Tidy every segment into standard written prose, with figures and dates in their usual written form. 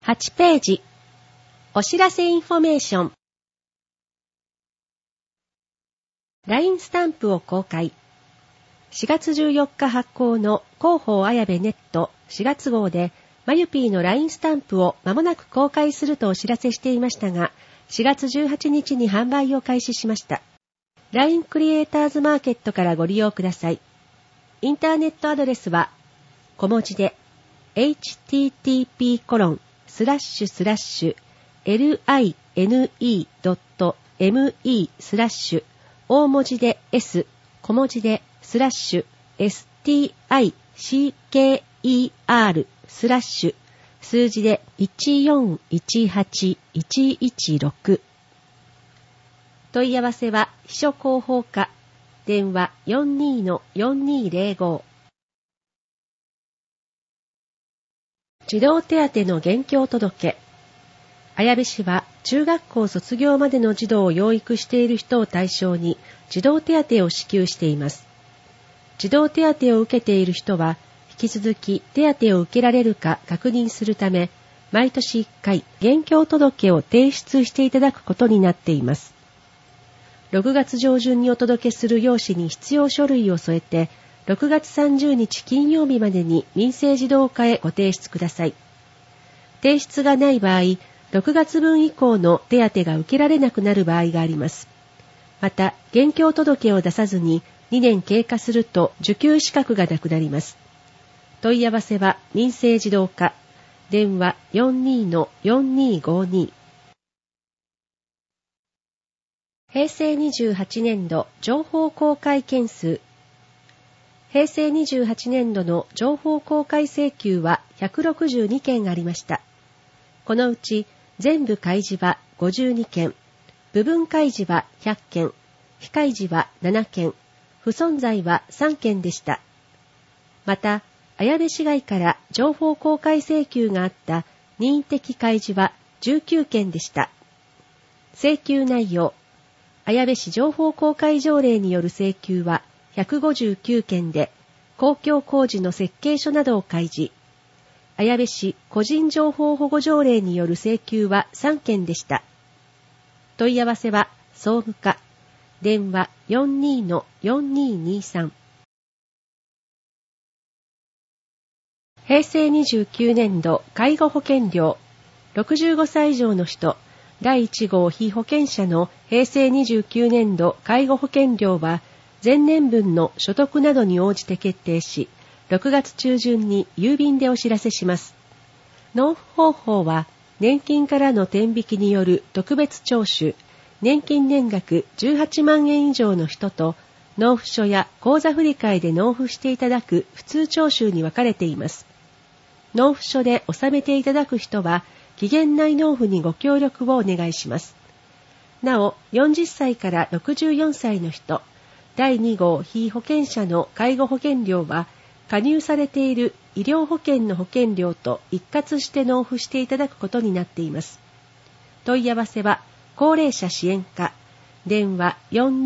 8ページ。お知らせインフォメーション。LINE スタンプを公開。4月14日発行の広報綾部ネット4月号で、まゆぴーの LINE スタンプを間もなく公開するとお知らせしていましたが、4月18日に販売を開始しました。LINE クリエイターズマーケットからご利用ください。インターネットアドレスは、小文字で、http://line.me/ 大文字で S、小文字で/sticker/ 数字で1418116。問い合わせは秘書広報課、電話 42-4205。児童手当の現況届。綾部市は中学校卒業までの児童を養育している人を対象に児童手当を支給しています。児童手当を受けている人は引き続き手当を受けられるか確認するため、毎年1回現況届を提出していただくことになっています。6月上旬にお届けする用紙に必要書類を添えて、6月30日金曜日までに民生児童課へご提出ください。提出がない場合、6月分以降の手当が受けられなくなる場合があります。また、現況届を出さずに2年経過すると受給資格がなくなります。問い合わせは民生児童課、電話 42-4252。平成28年度情報公開件数。平成28年度の情報公開請求は162件ありました。このうち全部開示は52件、部分開示は100件、非開示は7件、不存在は3件でした。また、綾部市外から情報公開請求があった任意的開示は19件でした。請求内容。綾部市情報公開条例による請求は159件で、公共工事の設計書などを開示。綾部市個人情報保護条例による請求は3件でした。問い合わせは総務課、電話 42-4223。平成29年度介護保険料、65歳以上の人、第1号被保険者の平成29年度介護保険料は、前年分の所得などに応じて決定し、6月中旬に郵便でお知らせします。納付方法は、年金からの天引きによる特別徴収、年金年額18万円以上の人と、納付書や口座振替で納付していただく普通徴収に分かれています。納付書で納めていただく人は、期限内納付にご協力をお願いします。なお、40歳から64歳の人、第2号被保険者の介護保険料は、加入されている医療保険の保険料と一括して納付していただくことになっています。問い合わせは、高齢者支援課、電話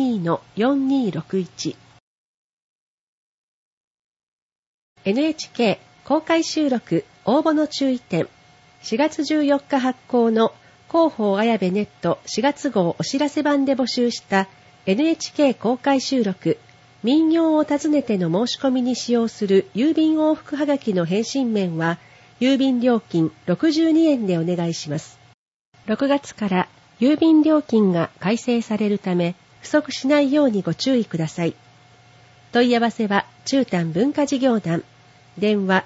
42-4261。NHK 公開収録応募の注意点。4月14日発行の広報綾部ネット4月号お知らせ版で募集した NHK 公開収録民謡を訪ねての申し込みに使用する郵便往復はがきの返信面は郵便料金62円でお願いします。6月から郵便料金が改正されるため不足しないようにご注意ください。問い合わせは中丹文化事業団電話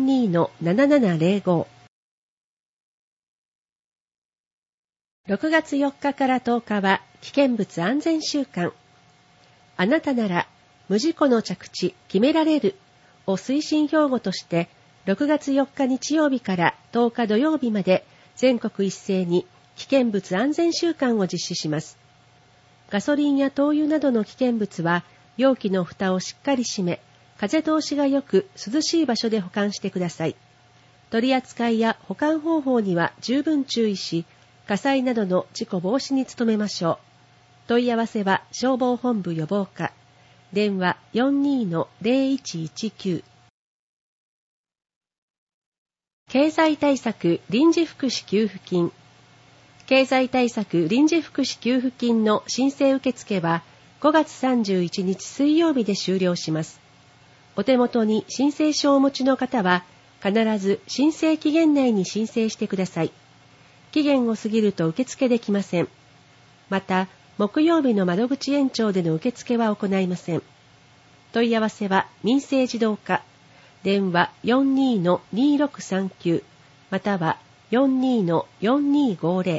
42-7705。6月4日から10日は危険物安全週間。あなたなら無事故の着地決められるを推進標語として6月4日日曜日から10日土曜日まで全国一斉に危険物安全週間を実施します。ガソリンや灯油などの危険物は容器の蓋をしっかり閉め、風通しが良く涼しい場所で保管してください。取り扱いや保管方法には十分注意し、火災などの事故防止に努めましょう。問い合わせは消防本部予防課、電話 42-0119。 経済対策臨時福祉給付金。経済対策臨時福祉給付金の申請受付は5月31日水曜日で終了します。お手元に申請書をお持ちの方は必ず申請期限内に申請してください。期限を過ぎると受付できません。また、木曜日の窓口延長での受付は行いません。問い合わせは民生自動課、電話 42-2639 または 42-4250。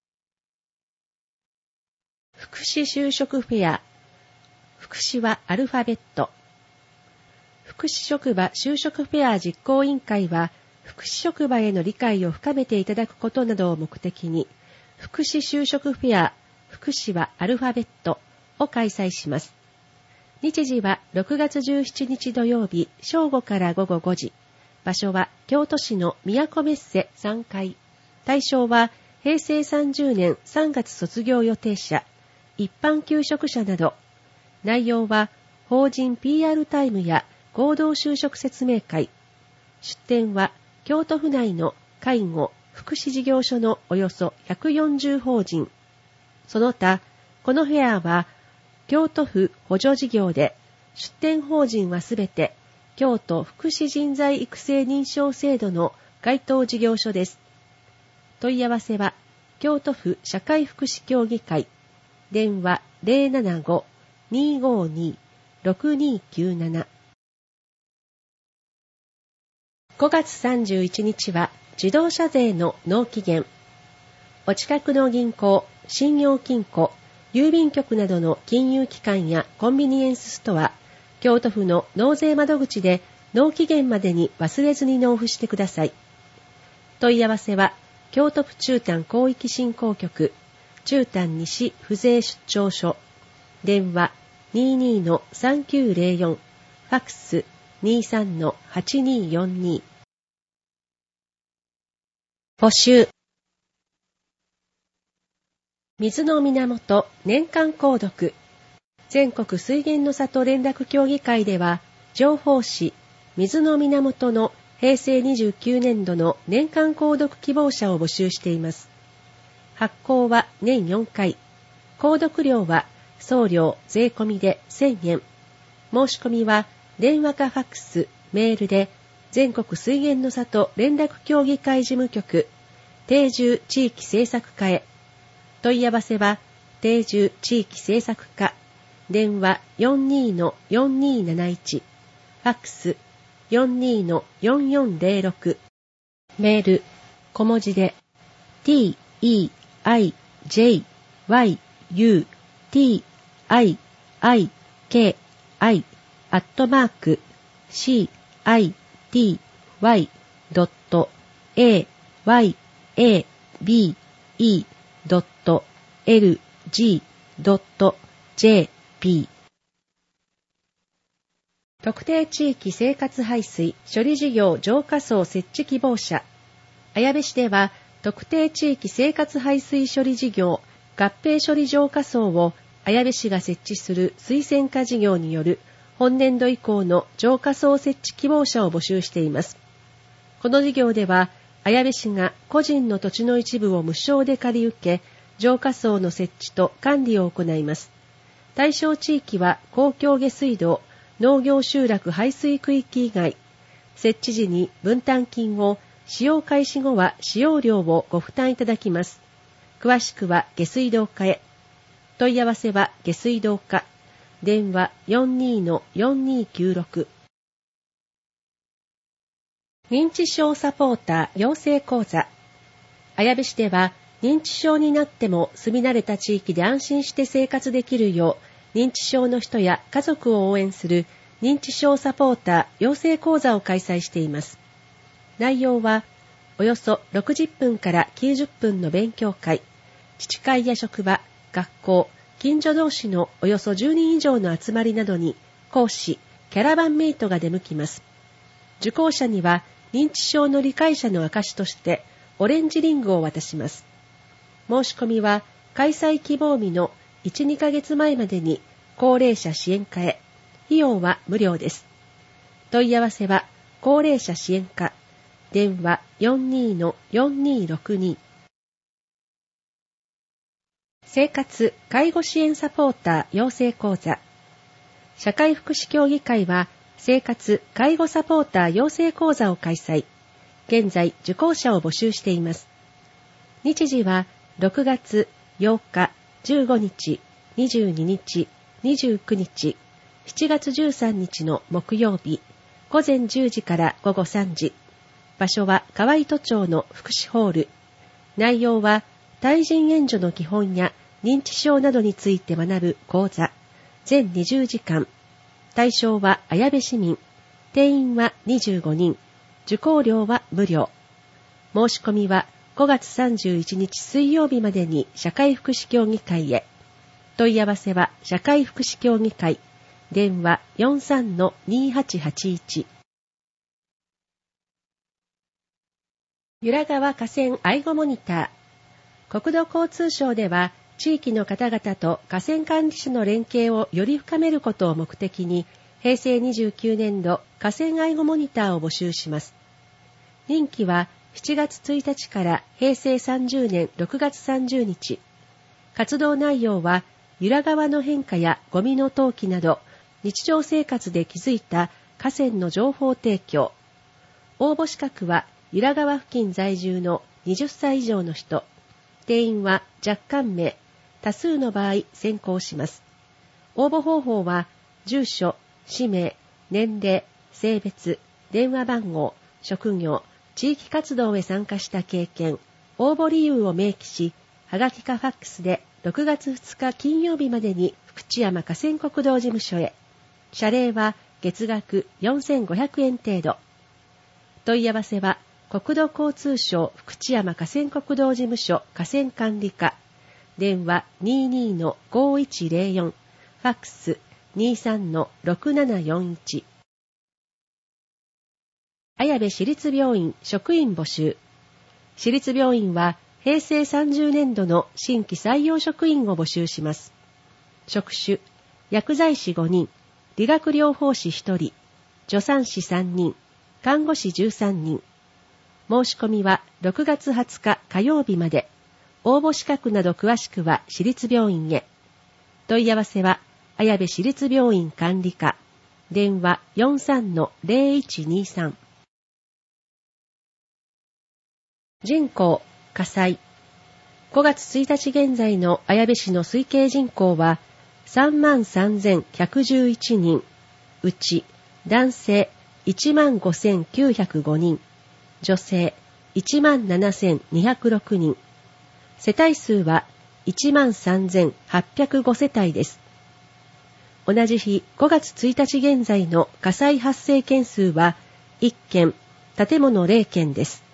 福祉就職フェア。福祉はアルファベット。福祉職場就職フェア実行委員会は、福祉職場への理解を深めていただくことなどを目的に、福祉就職フェア、福祉はアルファベットを開催します。日時は6月17日土曜日正午から午後5時。場所は京都市の都メッセ3階。対象は平成30年3月卒業予定者、一般求職者など。内容は法人 PR タイムや合同就職説明会。出展は京都府内の介護・福祉事業所のおよそ140法人。その他、このフェアは京都府補助事業で、出展法人はすべて京都福祉人材育成認証制度の該当事業所です。問い合わせは京都府社会福祉協議会、電話 075-252-6297。5月31日は自動車税の納期限。お近くの銀行、信用金庫、郵便局などの金融機関やコンビニエンスストア、京都府の納税窓口で納期限までに忘れずに納付してください。問い合わせは京都府中丹広域振興局、中丹西府税出張所、電話 22-3904、ファックス 23-8242。募集。水の源年間購読。全国水源の里連絡協議会では、情報誌水の源の平成29年度の年間購読希望者を募集しています。発行は年4回。購読料は送料税込みで1000円。申し込みは電話かファックス、メールで全国水源の里連絡協議会事務局、定住地域政策課へ。問い合わせは定住地域政策課、電話 42-4271、ファックス 42-4406、メール小文字で teiyabe.lg.jp。 特定地域生活排水処理事業浄化槽設置希望者。綾部市では特定地域生活排水処理事業合併処理浄化槽を綾部市が設置する推薦化事業による本年度以降の浄化槽設置希望者を募集しています。この事業では綾部市が個人の土地の一部を無償で借り受け、浄化槽の設置と管理を行います。対象地域は公共下水道、農業集落排水区域以外、設置時に分担金を使用開始後は使用料をご負担いただきます。詳しくは下水道課へ。問い合わせは下水道課、電話 42-4296。認知症サポーター養成講座。綾部市では認知症になっても住み慣れた地域で安心して生活できるよう、認知症の人や家族を応援する認知症サポーター養成講座を開催しています。内容はおよそ60分から90分の勉強会、自治会や職場、学校、近所同士のおよそ10人以上の集まりなどに講師、キャラバンメイトが出向きます。受講者には認知症の理解者の証としてオレンジリングを渡します。申し込みは開催希望日の 1-2 ヶ月前までに高齢者支援課へ。費用は無料です。問い合わせは高齢者支援課、 電話 42-4262。生活・介護支援サポーター養成講座。社会福祉協議会は生活・介護サポーター養成講座を開催。現在受講者を募集しています。日時は6月8日、15日、22日、29日、7月13日の木曜日、午前10時から午後3時。場所は河合都庁の福祉ホール。内容は対人援助の基本や認知症などについて学ぶ講座。全20時間。対象は綾部市民。定員は25人。受講料は無料。申し込みは5月31日水曜日までに社会福祉協議会へ。問い合わせは社会福祉協議会。電話 43-2881。由良川河川愛護モニター。国土交通省では、地域の方々と河川管理者の連携をより深めることを目的に、平成29年度河川愛護モニターを募集します。任期は7月1日から平成30年6月30日。活動内容は、由良川の変化やゴミの投棄など、日常生活で気づいた河川の情報提供。応募資格は、由良川付近在住の20歳以上の人。定員は若干名、多数の場合選考します。応募方法は、住所、氏名、年齢、性別、電話番号、職業、地域活動へ参加した経験、応募理由を明記し、はがきかファックスで6月2日金曜日までに福知山河川国道事務所へ。謝礼は月額4500円程度。問い合わせは、国土交通省福知山河川国道事務所河川管理課。電話 22-5104。ファックス 23-6741。綾部市立病院職員募集。市立病院は平成30年度の新規採用職員を募集します。職種、薬剤師5人、理学療法士1人、助産師3人、看護師13人。申し込みは6月20日火曜日まで。応募資格など詳しくは市立病院へ。問い合わせは綾部市立病院管理課。電話 43-0123。人口、火災。5月1日現在の綾部市の推計人口は 33,111 人。うち男性 15,905 人。女性 17,206 人。世帯数は 13,805 世帯です。同じ日5月1日現在の火災発生件数は1件、建物0件です。